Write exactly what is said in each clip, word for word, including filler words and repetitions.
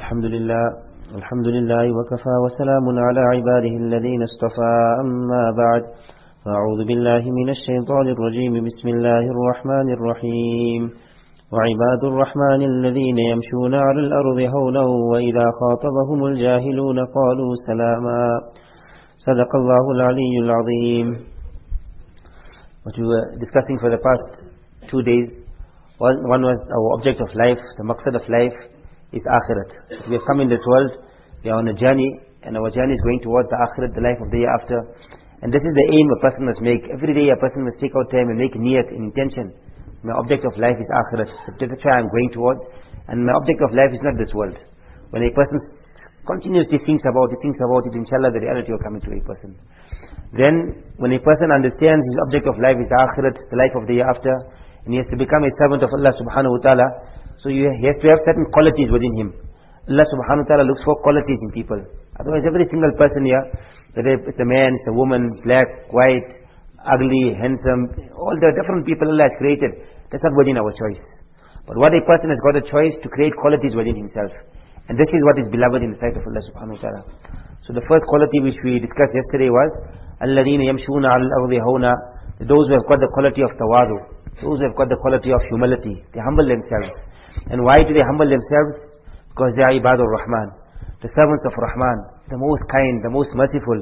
الحمد لله الحمد لله وكفى وسلام على عباده الذين اصطفى أما بعد فأعوذ بالله من الشيطان الرجيم بسم الله الرحمن الرحيم وعباد الرحمن الذين يمشون على الأرض هونا وإذا خاطبهم الجاهلون قالوا سلاما صدق الله العلي العظيم. What we were discussing for the past two days, one, one was our object of life, the maqsad of life is akhirat. We have come in this world, we are on a journey, and our journey is going towards the akhirat, the life of the year after. And this is the aim a person must make. Every day a person must take out time and make niyat, an intention. My object of life is akhirat. That's why I am going towards. And my object of life is not this world. When a person continuously thinks about it, thinks about it, inshallah the reality will come into a person. Then, when a person understands his object of life is akhirat, the life of the year after, and he has to become a servant of Allah subhanahu wa ta'ala, so you, he has to have certain qualities within him. Allah subhanahu wa ta'ala looks for qualities in people. Otherwise every single person here, whether it's a man, it's a woman, black, white, ugly, handsome, all the different people Allah has created, that's not within our choice. But what a person has got a choice to create qualities within himself. And this is what is beloved in the sight of Allah subhanahu wa ta'ala. So the first quality which we discussed yesterday was الَّذِينَ يَمْشُونَ عَلَى الْأَرْضِ هَوْنًا, those who have got the quality of tawadu, those who have got the quality of humility, they humble themselves. And why do they humble themselves? Because they are ibadur Rahman, the servants of Rahman, the most kind, the most merciful.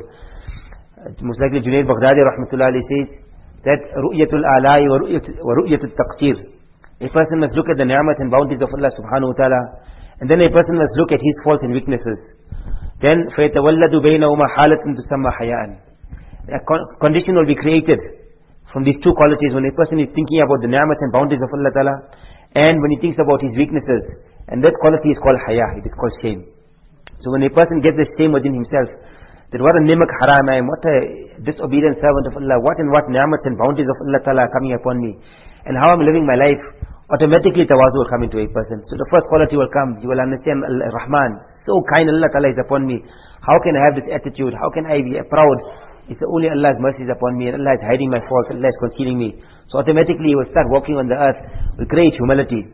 Most likely Junaid Baghdadi rahmatullah alayhi says that ru'yatul alai wa ru'yatul taqtir. A person must look at the ni'mat and bounties of Allah subhanahu wa ta'ala, and then a person must look at his faults and weaknesses. Then فَيَتَوَلَّدُ بَيْنَهُمَا حَالَةٌ تُسَمَّى حَيَاءً. A condition will be created from these two qualities when a person is thinking about the ni'mat and bounties of Allah ta'ala, and when he thinks about his weaknesses. And that quality is called haya, it is called shame. So when a person gets the shame within himself, that what a nimak haram I am, what a disobedient servant of Allah, what and what ni'mat and bounties of Allah ta'ala are coming upon me, and how I'm living my life, automatically tawazu will come into a person. So the first quality will come, you will understand Rahman, so kind Allah ta'ala is upon me. How can I have this attitude? How can I be proud? It's only Allah's mercy is upon me, and Allah is hiding my faults, Allah is concealing me. So automatically you will start walking on the earth with great humility.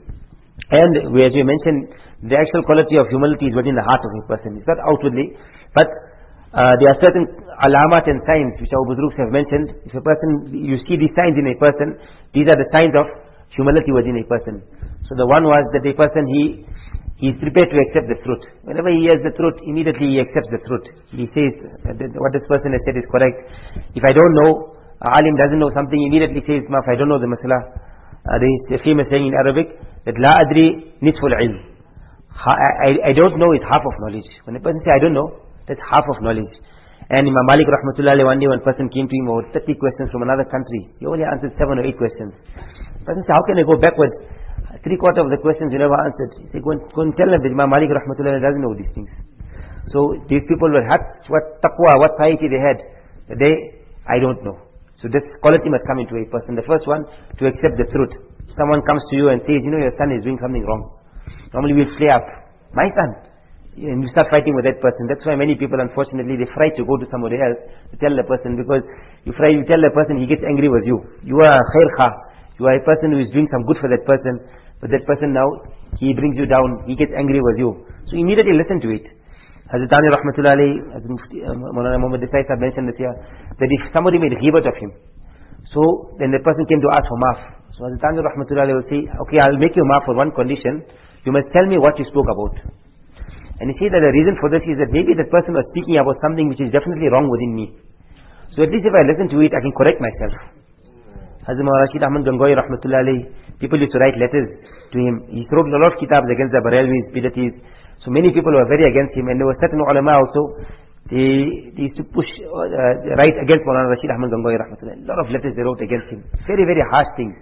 And as we mentioned, the actual quality of humility is within the heart of a person. It's not outwardly, but uh, there are certain alamat and signs which our Budruks have mentioned. If a person, you see these signs in a person, these are the signs of humility within a person. So the one was that a person, he he is prepared to accept the truth. Whenever he hears the truth, immediately he accepts the truth. He says that what this person has said is correct. If I don't know, alim doesn't know something, immediately says, if I don't know the masala. Uh, there is a famous saying in Arabic that la adri nisful ilm. I, I don't know is half of knowledge. When a person says I don't know, that's half of knowledge. And Imam Malik rahmatullah alayhi, one day one person came to him about thirty questions from another country. He only answered seven or eight questions. The person said, how can I go backwards? Three quarter of the questions you never answered. He said, go and, go and tell them that Imam Malik rahmatullah alayhi doesn't know these things. So these people were had what taqwa, what piety they had. They, I don't know. So this quality must come into a person. The first one, to accept the truth. Someone comes to you and says, you know, your son is doing something wrong. Normally we'll play up. My son. And you start fighting with that person. That's why many people, unfortunately, they fright to go to somebody else to tell the person, because you fry, you tell the person, he gets angry with you. You are a khair kha. You are a person who is doing some good for that person, but that person now, he brings you down, he gets angry with you. So immediately listen to it. Hazrat Thani rahmatullah alayhi, Hazrat Mufti Maulana Muhammad Desai sahab mentioned this here, that if somebody made ghibat of him, so then the person came to ask for maaf. So Hazrat Thani rahmatullah alayhi will say, okay, I'll make you maaf for one condition, you must tell me what you spoke about. And you see that the reason for this is that maybe that person was speaking about something which is definitely wrong within me. So at least if I listen to it, I can correct myself. Hazrat Maulana Rashid Ahmad Gangohi rahmatullah alayhi, people used to write letters to him. He wrote a lot of kitabs against the Barelvis, Bidatis. So many people were very against him, and there were certain ulama also, they, they used to push, uh, write against Maulana Rashid Ahmad Gangohi rahmatullah. A lot of letters they wrote against him. Very, very harsh things.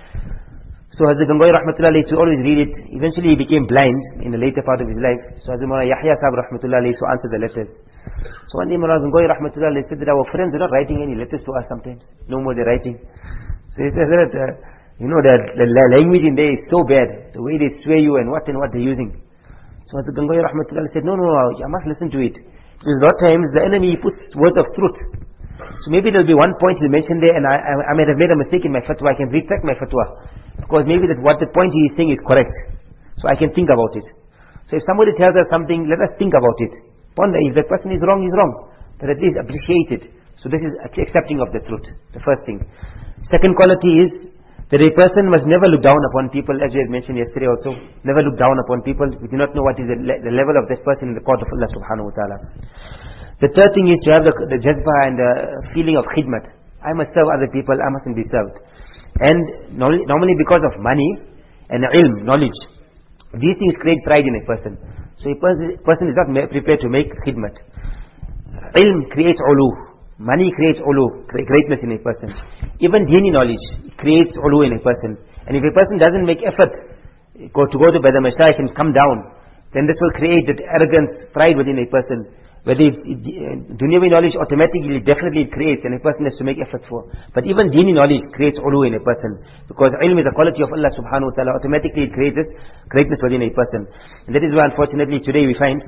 So Hazrat Gangohi rahmatullah used to always read it. Eventually he became blind in the later part of his life. So Hazrat Maulana Yahya Sahib rahmatullah used to answer the letters. So one day Maulana Gangohi rahmatullah said that our friends are not writing any letters to us sometimes. No more they're writing. So he said that, uh, you know, the, the language in there is so bad. The way they swear you and what and what they're using. So Hazrat Gangohi rahmatullah said, no, no, no, I must listen to it. Because a lot of times the enemy puts words of truth. So maybe there'll be one point he mentioned there, and I, I, I might have made a mistake in my fatwa. I can retract my fatwa. Because maybe that what the point he is saying is correct. So I can think about it. So So if somebody tells us something, let us think about it. Ponder, if the person is wrong, he's wrong. But at least appreciate it. So this is accepting of the truth, the first thing. Second quality is that a person must never look down upon people, as we had mentioned yesterday also. Never look down upon people. We do not know what is the, le- the level of this person in the court of Allah subhanahu wa ta'ala. The third thing is to have the, the jazba and the feeling of khidmat. I must serve other people, I mustn't be served. And normally, normally because of money and ilm, knowledge, these things create pride in a person. So a person, person is not ma- prepared to make khidmat. Ilm creates ulu. Money creates ulu, greatness in a person. Even dini knowledge creates ulu in a person. And if a person doesn't make effort go to go to the mashayikh and come down, then this will create that arrogance, pride within a person. Whether it, it, uh, dunyavi knowledge automatically, definitely it creates, and a person has to make effort for. But even dini knowledge creates ulu in a person. Because ilm is a quality of Allah subhanahu wa ta'ala, automatically it creates greatness within a person. And that is why unfortunately today we find,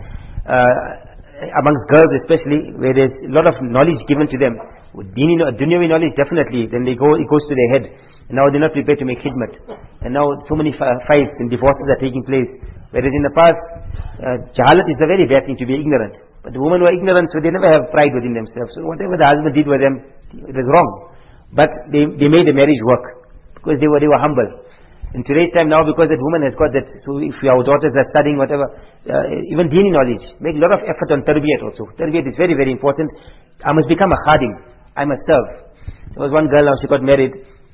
uh, amongst girls especially, where there's a lot of knowledge given to them. With dini, dunyavi knowledge definitely, then they go, it goes to their head. And now they're not prepared to make khidmat. And now so many fights and divorces are taking place. Whereas in the past, uh, jahalat is a very bad thing, to be ignorant. But the women were ignorant, so they never have pride within themselves. So whatever the husband did with them, it was wrong. But they, they made the marriage work, because they were, they were humble. In today's time now, because that woman has got that, so if our daughters are studying whatever, uh, even dini knowledge, make a lot of effort on tarbiyat also. Tarbiyat is very, very important. I must become a khadim. I must serve. There was one girl now, she got married.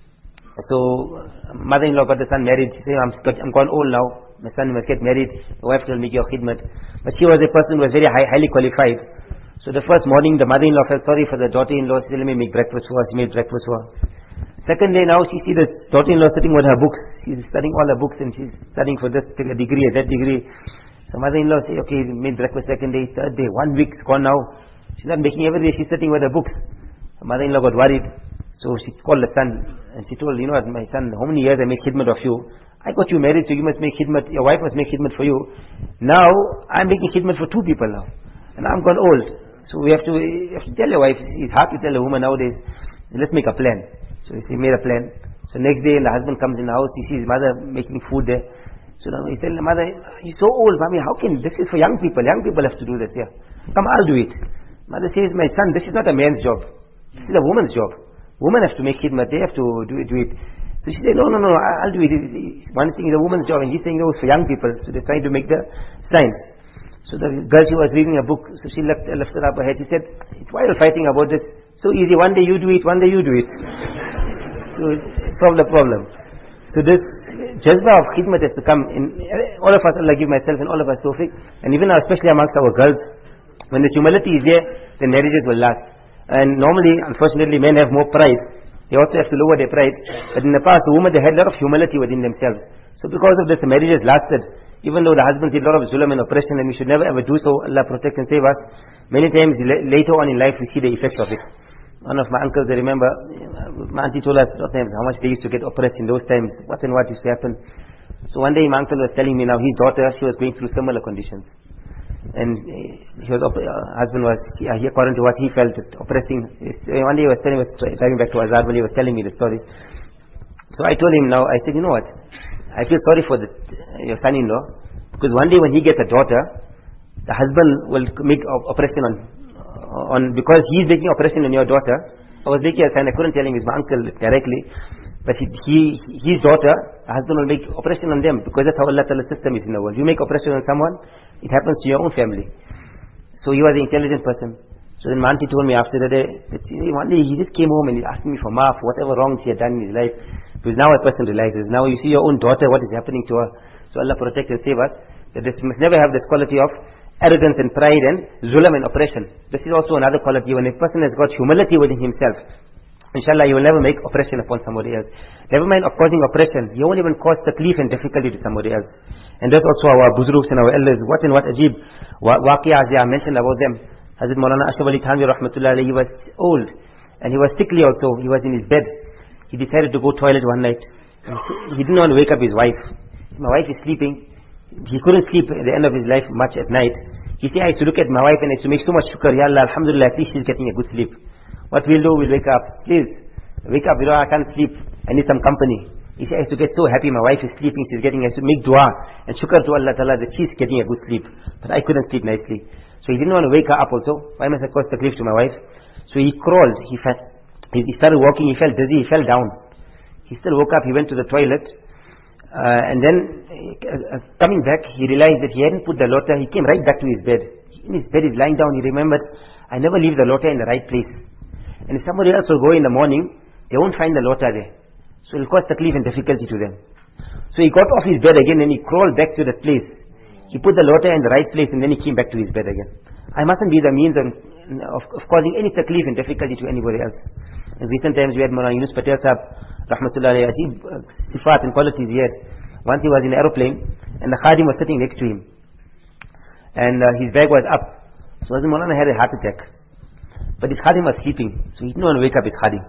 So, mother-in-law got the son married. She said, I'm, I'm gone old now. My son must get married. My wife will make your khidmat. But she was a person who was very high, highly qualified. So the first morning, the mother-in-law felt sorry for the daughter-in-law. She said, let me make breakfast for her. She made breakfast for her. Second day now, she see the daughter-in-law sitting with her books. She's studying all her books and she's studying for this degree or that degree. So mother-in-law said, okay, made breakfast second day, third day, one week's gone now. She's not making every day. She's sitting with her books. The mother-in-law got worried. So she called the son and she told, you know what, my son, how many years I make khidmat of you? I got you married, so you must make khidmat, your wife must make khidmat for you. Now, I'm making khidmat for two people now. And I'm gone old. So we have to, you have to tell your wife, it's hard to tell a woman nowadays, let's make a plan. So he made a plan. So next day, the husband comes in the house, he sees his mother making food there. So now he tells the mother, he's so old, mommy, how can, this is for young people, young people have to do this, yeah. Come, I'll do it. Mother says, my son, this is not a man's job. This is a woman's job. Women have to make khidmat, they have to do it. Do it. So she said, no, no, no, I'll do it. One thing is a woman's job, and he's saying, no, it's for young people. So they're trying to make the sign. So the girl, she was reading a book, so she left, lifted up her head. She said, why are you fighting about this? So easy, one day you do it, one day you do it. So solve the problem. So this jazba of khidmat has to come in all of us. Allah give myself and all of us tawfiq. And even now, especially amongst our girls, when the humility is there, then marriages will last. And normally, unfortunately, men have more pride. They also have to lower their pride. But in the past, the women, they had a lot of humility within themselves. So because of this, the marriages lasted. Even though the husband did a lot of zulm and oppression, and we should never ever do so. Allah protect and save us. Many times later on in life, we see the effects of it. One of my uncles, I remember, my auntie told us how much they used to get oppressed in those times. What and what used to happen. So one day my uncle was telling me now, his daughter, she was going through similar conditions. And he was, uh, husband was, he, uh, according to what he felt, oppressing. One day he was telling us, driving back to Azhar, he was telling me the story. So I told him now, I said, you know what, I feel sorry for the, uh, your son-in-law, because one day when he gets a daughter, the husband will make oppression on, on, because he's making oppression on your daughter. I was making a sign, I couldn't tell him, he's my uncle directly, but he, he his daughter, the husband will make oppression on them, because that's how Allah Ta'ala's system is in the world. You make oppression on someone, it happens to your own family. So he was an intelligent person. So then my auntie told me after the day, that one day he just came home and he asked me for maaf, whatever wrongs he had done in his life. Because now a person realizes, now you see your own daughter, what is happening to her. So Allah protect and save us. That this must never have this quality of arrogance and pride and zulm and oppression. This is also another quality. When a person has got humility within himself, inshallah, he will never make oppression upon somebody else. Never mind of causing oppression, he won't even cause taklif and difficulty to somebody else. And that's also our buzruks and our elders. What and what ajib waqiyas they are mentioned about them. Hazrat Maulana Ashraf Ali Thanvi rahmatullah alayhi, he was old and he was sickly also. He was in his bed. He decided to go toilet one night. He didn't want to wake up his wife. My wife is sleeping. He couldn't sleep at the end of his life much at night. He said, I used to look at my wife and I used to make so much shukr. Ya Allah, alhamdulillah, at least she's getting a good sleep. What we'll do, we'll wake up. Please, wake up, you know, I can't sleep. I need some company. He said, I used to get so happy, my wife is sleeping, she's getting, I used to make dua and shukr to Allah Ta'ala that she's getting a good sleep. But I couldn't sleep nicely. So he didn't want to wake her up also. Why must I cause taklif to my wife? So he crawled, he fell, he started walking, he felt dizzy, he fell down. He still woke up, he went to the toilet, uh, and then uh, coming back, he realized that he hadn't put the lota, he came right back to his bed. In his bed, he's lying down, he remembered, I never leave the lota in the right place. And if somebody else will go in the morning, they won't find the lota there. So it will cause taklif and difficulty to them. So he got off his bed again and he crawled back to that place. He put the lota in the right place and then he came back to his bed again. I mustn't be the means of, of, of causing any taklif and difficulty to anybody else. In recent times we had Mullah Yunus Patel Sahib, Rahmatullah alayhi, Ajib uh, sifat and qualities he had. Once he was in an aeroplane and the khadim was sitting next to him. And uh, his bag was up. So Hazrat Maulana had a heart attack. But his khadim was sleeping. So he didn't want to wake up his khadim.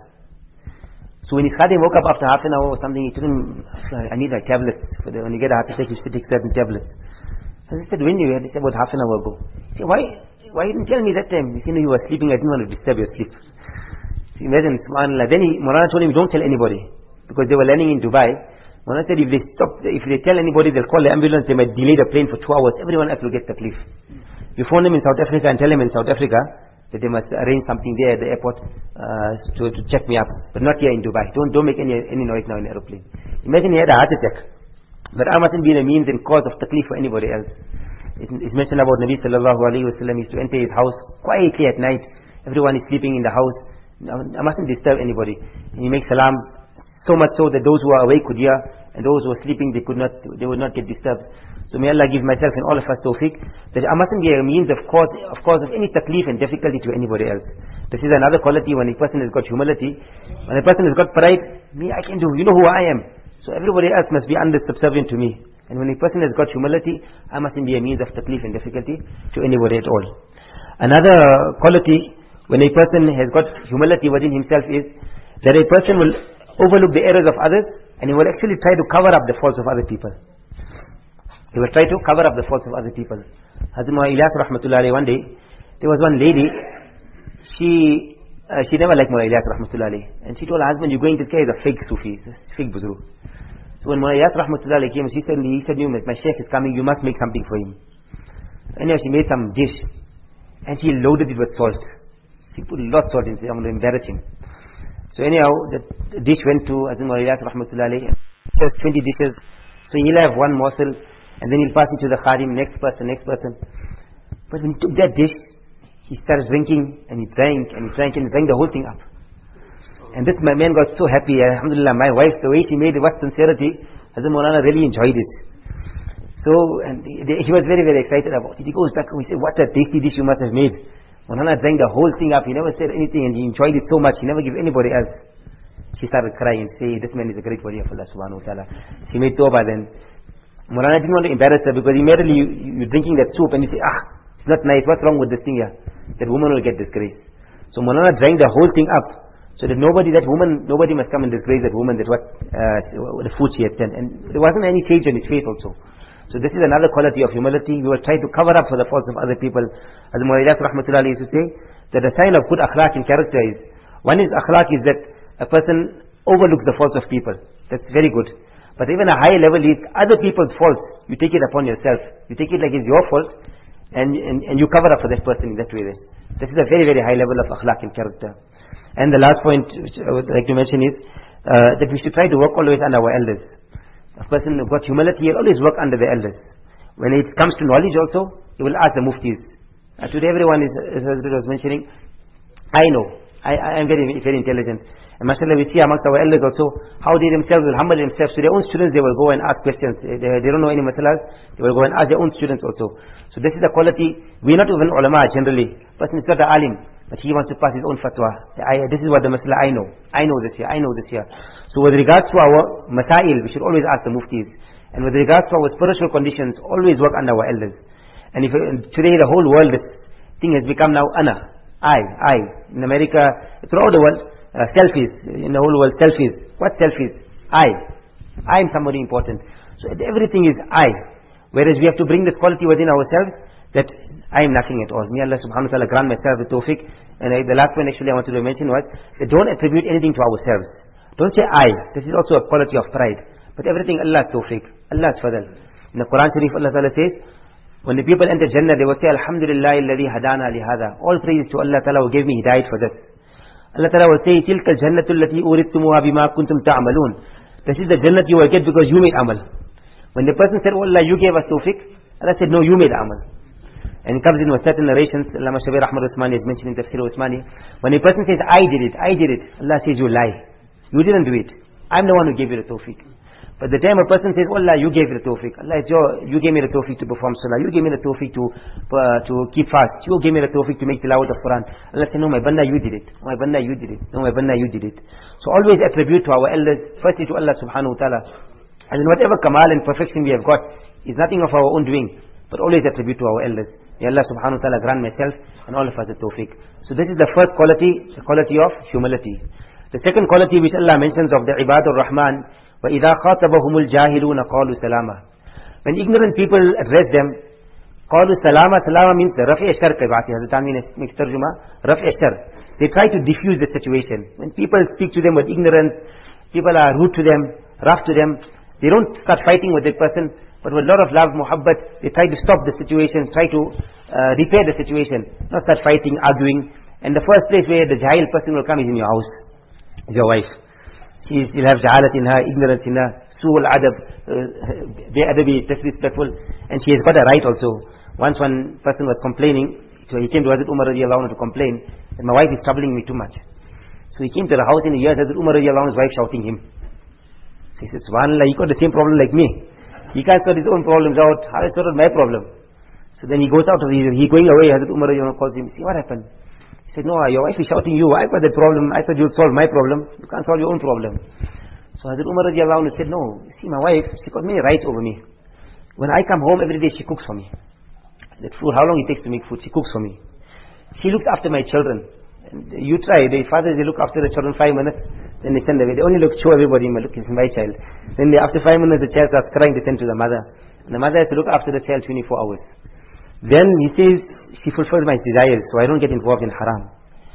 So when his khadim woke up after half an hour or something, he told him, I need like tablets. For the, when you get a heart attack, you should take certain tablets. So he said, when you had? He said, about half an hour ago. He said, why, why didn't you tell me that time? He said, no, you were sleeping, I didn't want to disturb your sleep. So imagine, subhanAllah. Then he, Maulana told him, don't tell anybody. Because they were landing in Dubai. Maulana said, if they stop, if they tell anybody, they'll call the ambulance, they might delay the plane for two hours. Everyone else will get taklif. You phone them in South Africa and tell them in South Africa that they must arrange something there at the airport uh, to, to check me up, but not here in Dubai. Don't don't make any any noise now in the aeroplane. Imagine he had a heart attack, but I mustn't be the means and cause of taklif for anybody else. It, it's mentioned about Nabi sallallahu alaihi wasallam used to enter his house quietly at night. Everyone is sleeping in the house. I mustn't disturb anybody. And he makes salam so much so that those who are awake could hear, and those who are sleeping they could not they would not get disturbed. So may Allah give myself and all of us tawfiq that I mustn't be a means of cause, of cause of any taklif and difficulty to anybody else. This is another quality when a person has got humility. When a person has got pride, me I can do, you know who I am. So everybody else must be under subservient to me. And when a person has got humility, I mustn't be a means of taklif and difficulty to anybody at all. Another quality when a person has got humility within himself is that a person will overlook the errors of others and he will actually try to cover up the faults of other people. He will try to cover up the faults of other people. Hazrat Mullah Ilyas Rahmatullah alayhi, one day, there was one lady, she uh, she never liked Mullah Ilyas Rahmatullah alayhi. And she told her husband, you're going to carry the fake Sufi, fake Budru. So when Mullah Ilyas Rahmatullah alayhi came, she said, he said, my sheikh is coming, you must make something for him. Anyhow, she made some dish, and she loaded it with salt. She put a lot of salt in it, I'm going to embarrass him. So anyhow, the dish went to Hazrat Mullah Ilyas Rahmatullah alayhi. Just twenty dishes. So he'll have one morsel, and then he'll pass it to the khadim, next person, next person. But when he took that dish, he started drinking, and he drank, and he drank, and he drank the whole thing up. And this my man got so happy, alhamdulillah, my wife, the way she made it, what sincerity, Hazrat Maulana really enjoyed it. So, and he, he was very, very excited about it. He goes back and we say, what a tasty dish you must have made. Maulana drank the whole thing up, he never said anything, and he enjoyed it so much, he never gave anybody else. She started crying and say, this man is a great wali of Allah subhanahu wa ta'ala. She made tawbah then. Maulana didn't want to embarrass her because immediately you, you, you're drinking that soup and you say, ah, it's not nice, what's wrong with this thing here? That woman will get disgraced. So Maulana drank the whole thing up so that nobody, that woman, nobody must come and disgrace that woman that what, uh, the food she had sent. And there wasn't any change on his face also. So this is another quality of humility. We will try to cover up for the faults of other people. As Mullah Ilyas Rahmatullah used to say, that the sign of good akhlaq and character is, one is akhlaq is that a person overlooks the faults of people. That's very good. But even a higher level is other people's faults. You take it upon yourself. You take it like it's your fault, and, and, and you cover up for that person in that way. Then. This is a very, very high level of akhlaq and character. And the last point which I would like to mention is uh, that we should try to work always under our elders. A person who got humility will always work under the elders. When it comes to knowledge also, he will ask the muftis. Uh, today everyone is, as I was mentioning, I know, I, I am very, very intelligent. And mashallah, we see amongst our elders also how they themselves will humble themselves to their own students. They will go and ask questions. They, they don't know any masalas. They will go and ask their own students also. So this is the quality. We are not even ulama generally. Person is not an alim, but he wants to pass his own fatwa. I, this is what the masala I know. I know this here. I know this here. So with regards to our masail, we should always ask the muftis. And with regards to our spiritual conditions, always work under our elders. And if today the whole world, this thing has become now ana, I, I. In America, throughout the world. Uh, selfies, in the whole world, selfies. What selfies? I. I am somebody important. So everything is I. Whereas we have to bring this quality within ourselves, that I am nothing at all. May Allah subhanahu wa ta'ala grant myself the tawfiq. And uh, the last one actually I wanted to mention was, that don't attribute anything to ourselves. Don't say I. This is also a quality of pride. But everything Allah's tawfiq, Allah's fadl. In the Quran Sharif, Allah Ta'ala says, when the people enter Jannah, they will say, Alhamdulillah alladhi hadana li hadha. All praise to Allah Ta'ala who gave me hidayat for this. Allah Ta'ala will say, Tilka jannatu allati uridtumuha bima kuntum ta'amalun. This is the Jannat you will get because you made amal. When the person said, oh Allah, you gave us tawfiq, Allah said, no, you made amal. And it comes in with certain narrations, Allama Shabir Ahmad Uthmani is mentioned in Tafsir Uthmani. When a person says, I did it, I did it, Allah says, you lie. You didn't do it. I'm the one who gave you the tawfiq. But the time a person says, oh Allah, you gave me the tawfiq. Allah, you gave me the tawfiq to perform salah. You gave me the tawfiq to uh, to keep fast. You gave me the tawfiq to make tilawat of Quran. Allah says, no, my banda, you did it. No, my banda, you did it. No, my banda, you did it. So always attribute to our elders, firstly to Allah subhanahu wa ta'ala. And then whatever kamal and perfection we have got is nothing of our own doing, but always attribute to our elders. May Allah subhanahu wa ta'ala grant myself and all of us the tawfiq. So this is the first quality, the quality of humility. The second quality which Allah mentions of the Ibadur Rahman, وَإِذَا خَاطَبَهُمُ الْجَاهِلُونَ قَالُوا سَلَامًا. When ignorant people address them, قَالُوا سَلَامًا. Salama means رَفْعِ الشَّرْ ke baat hai. Hazrat Tanvi makes tarjuma, رَفْعِ الشَّرْ. They try to diffuse the situation. When people speak to them with ignorance, people are rude to them, rough to them, they don't start fighting with that person, but with a lot of love, muhabbat, they try to stop the situation, try to uh, repair the situation, not start fighting, arguing. And the first place where the jahil person will come is in your house, is your wife. She will have jahalat in her, ignorance in her, su'ul adab, be disrespectful, and she has got a right also. Once one person was complaining, so he came to Hazrat Umar radiallahu anhu to complain that my wife is troubling me too much. So he came to the house and he heard Hazrat Umar radiallahu anhu's wife shouting him. So he said, subhanallah, he got the same problem like me. He can't sort his own problems out. How is sorted my problem? So then he goes out of his, he going away. Hazrat Umar radiallahu anhu calls him. See what happened? He said, no, your wife is shouting you. I got the problem. I thought you'd solve my problem. You can't solve your own problem. So Hazrat Umar radiallahu anhu said, no, see my wife, she got many rights over me. When I come home every day, she cooks for me. That food, how long it takes to make food, she cooks for me. She looks after my children. And you try, the fathers, they look after the children five minutes, then they send away. They only look, show everybody, look, it's my child. Then they, after five minutes, the child starts crying, they send to the mother. And the mother has to look after the child twenty-four hours. Then he says, she fulfills my desires, so I don't get involved in haram.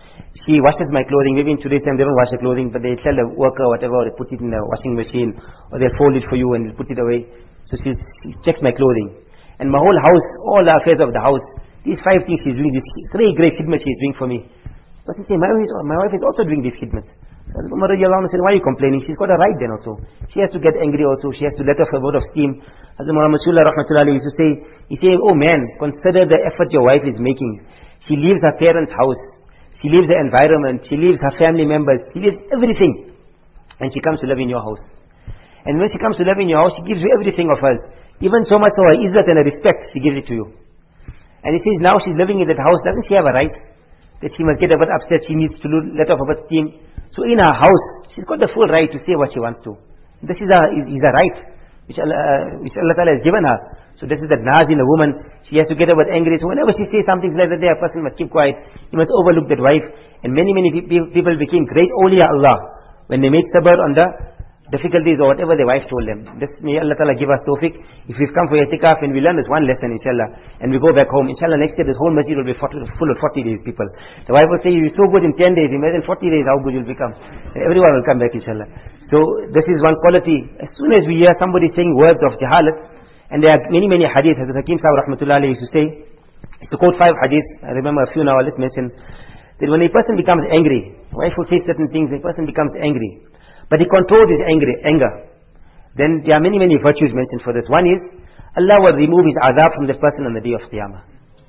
She washes my clothing. Maybe in today's time they don't wash the clothing, but they tell the worker whatever, or they put it in the washing machine, or they fold it for you and they put it away. So she, she checks my clothing. And my whole house, all the affairs of the house, these five things she's doing, this three great khidmat she's doing for me. But he said, my wife, my wife is also doing this khidmat. So Umar radiallahu anhu said, why are you complaining? She's got a right then also. She has to get angry also. She has to let off a word of steam. Hazrat Muhammad Rasulullah rahmatullahi used to say, he said, oh man, consider the effort your wife is making. She leaves her parents' house. She leaves the environment. She leaves her family members. She leaves everything. And she comes to live in your house. And when she comes to live in your house, she gives you everything of hers. Even so much of her izzat and her respect, she gives it to you. And he says, now she's living in that house. Doesn't she have a right? That she must get a bit upset. She needs to let off a bit steam. So in her house, she's got the full right to say what she wants to. This is a, is a right which Allah, uh, which Allah Ta'ala has given her. So this is the naz in a woman. She has to get a bit angry. So whenever she says something like that, a person must keep quiet. He must overlook that wife. And many, many pe- people became great awliya Allah when they made sabr on the difficulties or whatever their wife told them. This may Allah Ta'ala give us tawfiq. If we've come for itikaf and we learn this one lesson, inshallah, and we go back home, inshallah, next year this whole masjid will be forty, full of forty days people. The wife will say, you're so good in ten days, imagine forty days how good you'll become. And everyone will come back, inshallah. So this is one quality. As soon as we hear somebody saying words of jahalat, and there are many, many hadith, Hazrat Hakim Sahib rahmatullahi used to say, to quote five hadith, I remember a few now, let's mention, that when a person becomes angry, wife will say certain things, a person becomes angry, but he controls his angry, anger, then there are many, many virtues mentioned for this. One is, Allah will remove his azab from that person on the day of Qiyamah.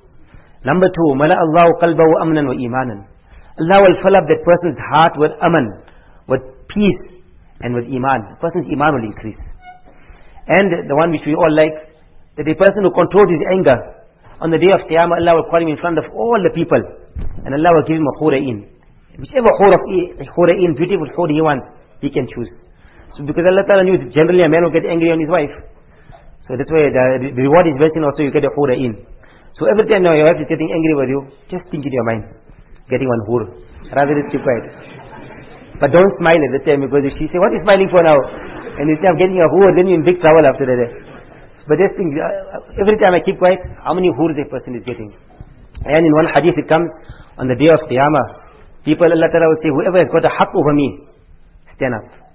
Number two, Mala Allahu qalbahu amnan wa imanan. Allah will fill up that person's heart with aman, with peace, and with iman. The person's iman will increase. And the one which we all like, that a person who controls his anger, on the day of Qiyamah, Allah will call him in front of all the people, and Allah will give him a khura'in. Whichever khura'in, beautiful khur he wants, he can choose. So because Allah Ta'ala knew that generally a man will get angry on his wife. So that's why the, the reward is mentioned also, you get a khura'in. So every time now your wife is getting angry with you, just think in your mind, getting one hur. Rather than keep quiet. But don't smile at the time, because if she say, what is smiling for now? And you say, I'm getting a hur, then you're in big trouble after that. But just think, uh, every time I keep quiet, how many hurs a person is getting? And in one hadith it comes, on the day of Qiyamah, people, Allah Ta'ala will say, whoever has got a haqq over me, stand up.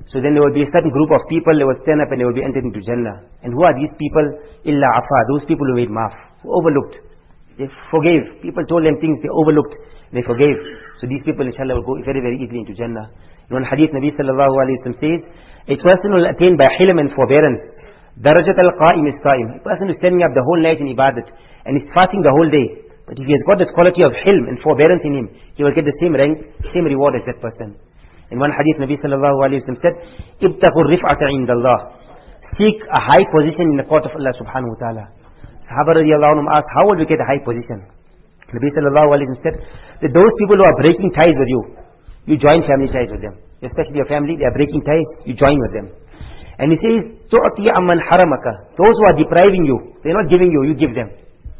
So then there will be a certain group of people, they will stand up and they will be entered into Jannah. And who are these people? Illa afa, those people who made maaf, who overlooked. They forgave. People told them things, they overlooked, they forgave. So these people inshallah will go very very easily into Jannah. In one hadith, Nabi sallallahu alayhi wa sallam says, a person will attain by hilm and forbearance darajat al-qa'im is-sa'im. A person who is standing up the whole night in ibadat and is fasting the whole day. But if he has got this quality of hilm and forbearance in him, he will get the same rank, same reward as that person. In one hadith, Nabi sallallahu alayhi wa sallam said, ibtaqu rif'ata inda Allah. Seek a high position in the court of Allah subhanahu wa ta'ala. Sahaba radiallahu anhum asked, how will we get a high position? Nabi sallallahu alayhi wa sallam said, that those people who are breaking ties with you, you join family ties with them. Especially your family, they are breaking ties, you join with them. And he says, tu'ti amman haramaka. Those who are depriving you, they are not giving you, you give them.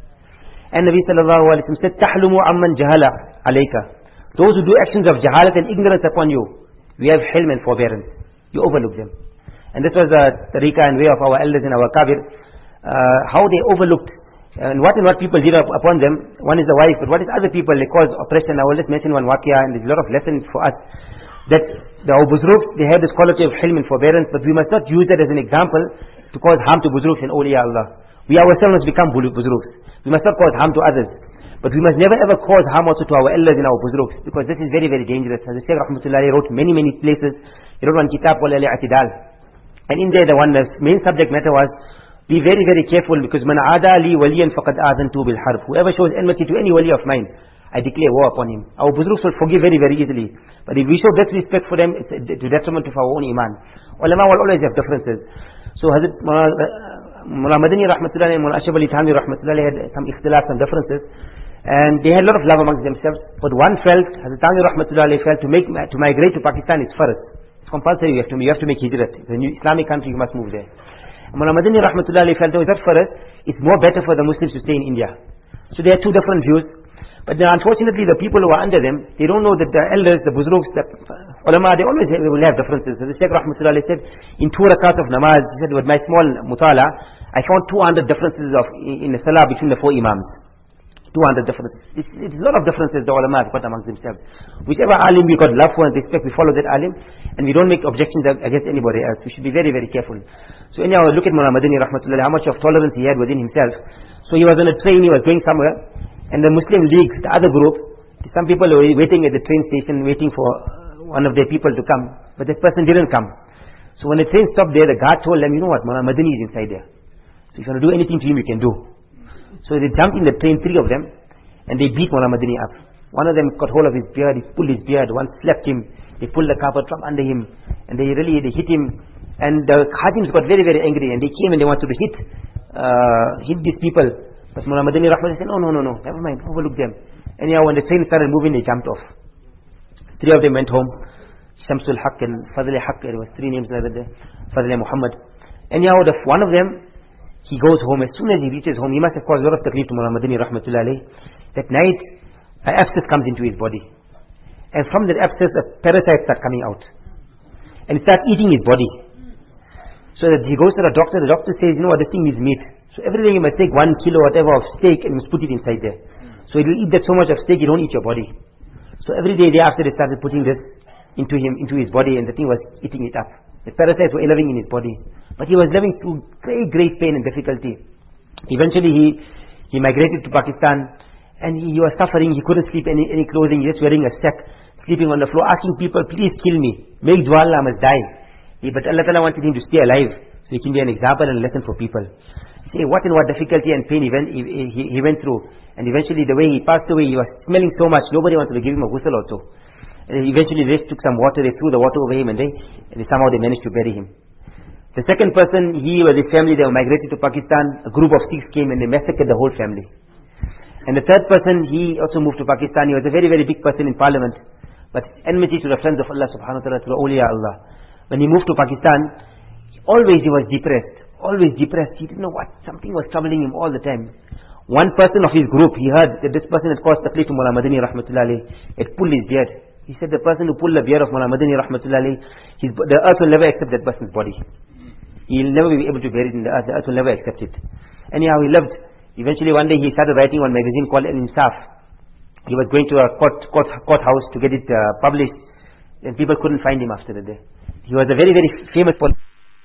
And Nabi sallallahu alayhi wa sallam said, tahlumu amman jahala alayka. Those who do actions of jahalat and ignorance upon you, we have hilm and forbearance. You overlook them. And this was the tariqah and way of our elders and our kabir, uh, how they overlooked. And what and what people did up upon them. One is the wife, but what is other people? They cause oppression. I will just mention one waqiyah, and there's a lot of lessons for us. That the Buzruks, they have this quality of hilm and forbearance, but we must not use that as an example to cause harm to Buzruks and awliya Allah. We ourselves must become Buzruks. We must not cause harm to others. But we must never ever cause harm also to our elders and our Buzruks, because this is very very dangerous. As the Shaykh Rahmatullahi wrote many many places, he wrote one kitab called Al-I'tidal. And in there the one, the main subject matter was, be very very careful, because man aada li waliyan faqad azantu bil harb. Whoever shows enmity to any wali of mine, I declare war upon him. Our Buzruks will forgive very very easily. But if we show disrespect for them, it's to detriment of our own iman. Ulama will always have differences. So Hazrat Mullah Madani Rahmatullahi and Mullah Ashraf Ali Thanvi Rahmatullahi had some ikhtilaf, some differences. And they had a lot of love amongst themselves. But one felt, Hazrat Thanvi Rahmatullahi felt, to make to migrate to Pakistan is farz. It's compulsory, you have to, you have to make hijrat. It's a new Islamic country, you must move there. Mullah Madani Rahmatullahi felt, no, it's not farz. It's more better for the Muslims to stay in India. So they had two different views. But then unfortunately the people who are under them, they don't know that the elders, the Buzruks, the ulama, they always have, will have differences. So the Shaykh Rahmatullahi said, in two rakat of namaz, he said, with my small mutala, I found two hundred differences of, in the salah between the four imams. two hundred differences. It's, it's a lot of differences the ulama have got amongst themselves. Whichever alim we got love for and respect, we follow that alim, and we don't make objections against anybody else. We should be very, very careful. So anyhow, look at Mullah Madani Rahmatullahi, how much of tolerance he had within himself. So he was on a train, he was going somewhere, and the Muslim League, the other group, some people were waiting at the train station, waiting for one of their people to come, but that person didn't come. So when the train stopped there, the guard told them, you know what, Mullah Madani is inside there. So if you want to do anything to him, you can do. So they jumped in the train, three of them, and they beat Mullah Madani up. One of them got hold of his beard, he pulled his beard, one slapped him, they pulled the carpet from under him, and they really, they hit him, and the Khadims got very, very angry, and they came and they wanted to hit, uh, hit these people. But Mullah Madani Rahmatullahi said, no, no, no, no, never mind, overlook them. Anyhow, when the train started moving, they jumped off. Three of them went home, Shamsul Haq and Fadl Haq, there was three names over there, Fadl Muhammad. Anyhow, the, one of them, he goes home. As soon as he reaches home, he must have caused a lot of taklif to Mullah Madani Rahmatullahi. That night, an abscess comes into his body. And from that abscess, a parasite starts coming out. And it starts eating his body. So that he goes to the doctor, the doctor says, you know what, this thing needs meat. So every day you must take one kilo whatever of steak and you must put it inside there. So it will eat that so much of steak, it won't eat your body. So every day thereafter they started putting this into him, into his body, and the thing was eating it up. The parasites were living in his body. But he was living through great, great pain and difficulty. Eventually he, he migrated to Pakistan, and he, he was suffering, he couldn't sleep any, any clothing, he was wearing a sack, sleeping on the floor, asking people, please kill me, make dua, I must die. He, but Allah Ta'ala wanted him to stay alive, so he can be an example and a lesson for people. See what and what difficulty and pain he went, he, he, he went through. And eventually the way he passed away, he was smelling so much, nobody wanted to give him a ghusl also. And eventually they took some water, they threw the water over him, and they, and they somehow they managed to bury him. The second person, he with his family, they were migrated to Pakistan. A group of Sikhs came and they massacred the whole family. And the third person, he also moved to Pakistan. He was a very, very big person in parliament, but enmity to the friends of Allah subhanahu wa ta'ala, to the awliya Allah. When he moved to Pakistan, always he was depressed. Always depressed. He didn't know what. Something was troubling him all the time. One person of his group, he heard that this person had caused taklif to Mullah Madani Rahmatullahi. It pulled his beard. He said the person who pulled the beard of Mullah Madani Rahmatullahi, his, the earth will never accept that person's body. He'll never be able to bury it in the earth. The earth will never accept it. Anyhow, he lived. Eventually one day he started writing one magazine called Al-Insaf. He was going to a court, court, courthouse to get it uh, published, and people couldn't find him after the day. He was a very, very famous politician.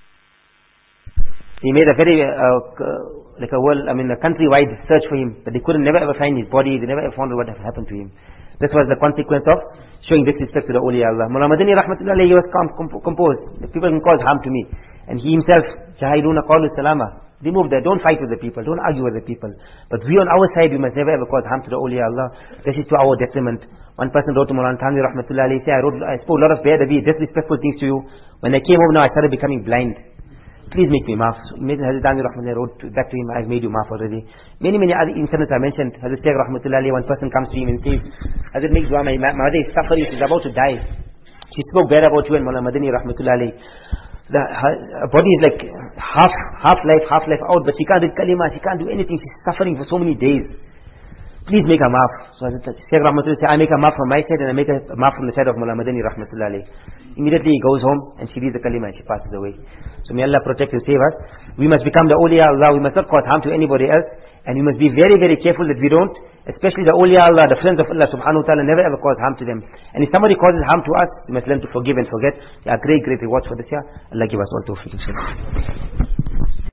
He made a very, uh, like a world, I mean a countrywide search for him, but they couldn't never ever find his body, they never ever found out what had happened to him. This was the consequence of showing disrespect to the awliya Allah. Mullah Madani rahmatullah alayhi was comp- composed. The people can cause harm to me. And he himself, Jahiduna qalu salama. Remove that, don't fight with the people, don't argue with the people. But we on our side, we must never ever cause harm to the awliya Allah. This is to our detriment. One person wrote to Mullah Tanvi rahmatullah alayhi, say, I, wrote, I spoke a lot of bad, disrespectful things to you. When I came home now, I started becoming blind. Please make me maaf. Hazrat Tanvi rahmatullah wrote back to him, I've made you maaf already. Many, many other incidents I mentioned. Hazrat Shaykh rahmatullah alayhi, one person comes to him and says, Hazrat, make dua, my, my mother is suffering, she's about to die. She spoke bad about you and Mullah Madani rahmatullah alayhi. The, her, her body is like half, half life, half life out, but she can't read kalima, she can't do anything, she's suffering for so many days. Please make her maaf. So Hazrat Shaykh rahmatullah said, I make her maaf from my side and I make her maaf from the side of Mullah Madani rahmatullah alayhi. Immediately he goes home and she reads the kalima and she passes away. So may Allah protect and save us. We must become the awliya Allah. We must not cause harm to anybody else. And we must be very, very careful that we don't, especially the awliya Allah, the friends of Allah subhanahu wa ta'ala, never ever cause harm to them. And if somebody causes harm to us, we must learn to forgive and forget. There are great, great rewards for this year. Allah give us all tawfiq.